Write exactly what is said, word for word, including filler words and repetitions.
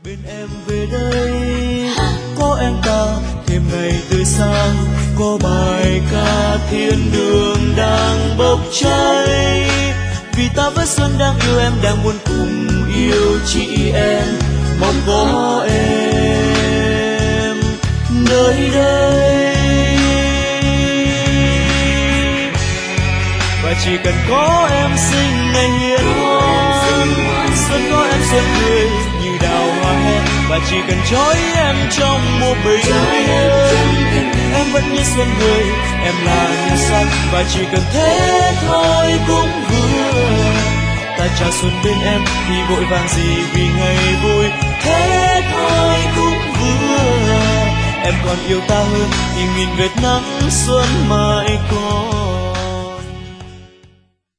bên em về đây, có em ta thêm ngày tươi sáng, có bài ca thiên đường đang bốc cháy. Vì ta với xuân đang yêu em, đang muốn cùng yêu chị em, mong có em nơi đây. Và chỉ cần có em xinh ngày hiền hoan, xuân có em xuân cười như đào hoa hen. Và chỉ cần trói em trong một bình yên, em vẫn như xuân người, em là như sắc. Và chỉ cần thế thôi cũng vừa, ta chào xuân bên em thì vội vàng gì vì ngày vui. Thế thôi cũng vừa, em còn yêu ta hơn thì nghìn vệt nắng xuân mãi còn.